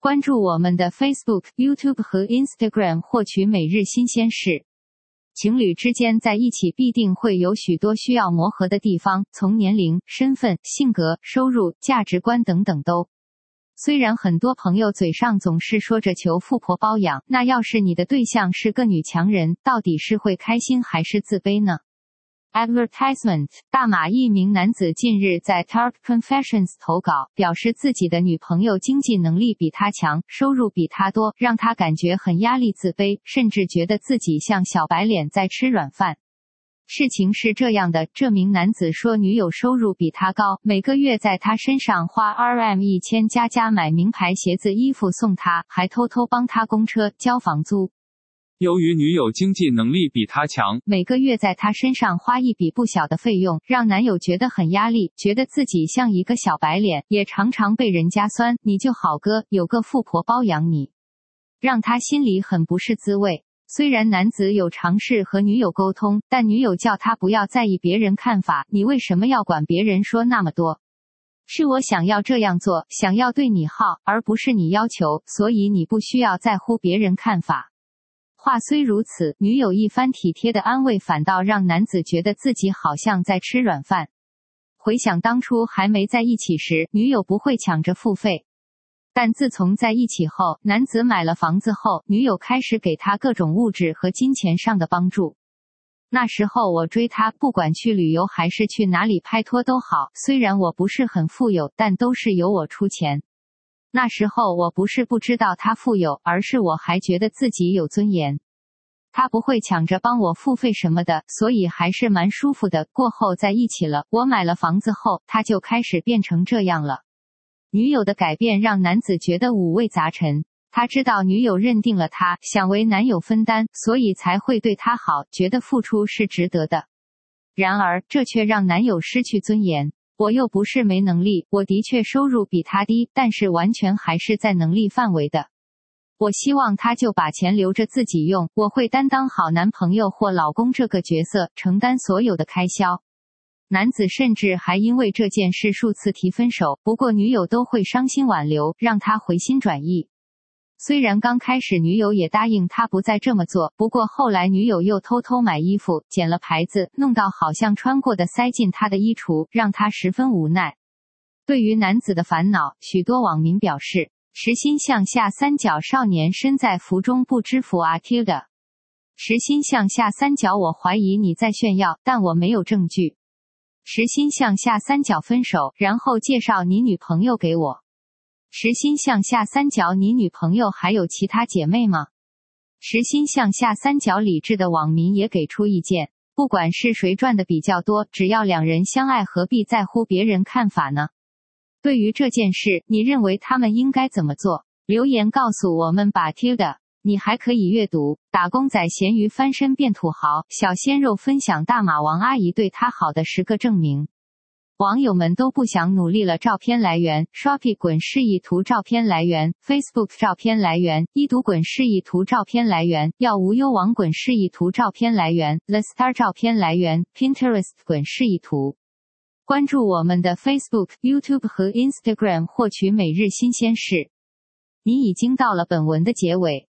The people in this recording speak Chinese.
关注我们的 Facebook、YouTube 和 Instagram 获取每日新鲜事。情侣之间在一起必定会有许多需要磨合的地方，从年龄、身份、性格、收入、价值观等等都。虽然很多朋友嘴上总是说着求富婆包养，那要是你的对象是个女强人，到底是会开心还是自卑呢？ Advertisement 大马一名男子近日在 Tark Confessions 投稿，表示自己的女朋友经济能力比他强，收入比他多，让他感觉很压力自卑，甚至觉得自己像小白脸在吃软饭。事情是这样的，这名男子说女友收入比他高，每个月在他身上花 Rm1000加买名牌鞋子衣服送他，还偷偷帮他供车交房租。 由于女友经济能力比他强， 每个月在他身上花一笔不小的费用，让男友觉得很压力，觉得自己像一个小白脸，也常常被人家酸，你就好哥，有个富婆包养你，让他心里很不是滋味。虽然男子有尝试和女友沟通，但女友叫他不要在意别人看法，你为什么要管别人说那么多？是我想要这样做，想要对你好，而不是你要求，所以你不需要在乎别人看法。话虽如此，女友一番体贴的安慰反倒让男子觉得自己好像在吃软饭。回想当初还没在一起时，女友不会抢着付费。但自从在一起后，男子买了房子后，女友开始给他各种物质和金钱上的帮助。那时候我追他，不管去旅游还是去哪里拍拖都好，虽然我不是很富有，但都是由我出钱。那时候我不是不知道他富有，而是我还觉得自己有尊严。他不会抢着帮我付费什么的，所以还是蛮舒服的。过后在一起了，我买了房子后，他就开始变成这样了。女友的改变让男子觉得五味杂陈。他知道女友认定了他，想为男友分担，所以才会对他好，觉得付出是值得的。然而，这却让男友失去尊严。我又不是没能力，我的确收入比他低，但是完全还是在能力范围的。我希望他就把钱留着自己用，我会担当好男朋友或老公这个角色，承担所有的开销。男子甚至还因为这件事数次提分手，不过女友都会伤心挽留，让他回心转意。虽然刚开始女友也答应他不再这么做，不过后来女友又偷偷买衣服，剪了牌子，弄到好像穿过的塞进他的衣橱，让他十分无奈。对于男子的烦恼，许多网民表示，实心向下三角少年身在福中不知福啊 Tilda。实心向下三角，我怀疑你在炫耀，但我没有证据。实心向下三角分手，然后介绍你女朋友给我。实心向下三角，你女朋友还有其他姐妹吗？实心向下三角理智的网民也给出意见，不管是谁赚的比较多，只要两人相爱，何必在乎别人看法呢？对于这件事，你认为他们应该怎么做？留言告诉我们吧 Tilda。你还可以阅读打工仔咸鱼翻身变土豪，小鲜肉分享大马王阿姨对他好的10个证明。网友们都不想努力了。照片来源 Shopee 滚示意图照片来源 Facebook 照片来源一读滚示意图照片来源要无忧网滚示意图照片来源 The Star 照片来源 Pinterest 滚示意图。关注我们的 Facebook、YouTube 和 Instagram 获取每日新鲜事。你已经到了本文的结尾。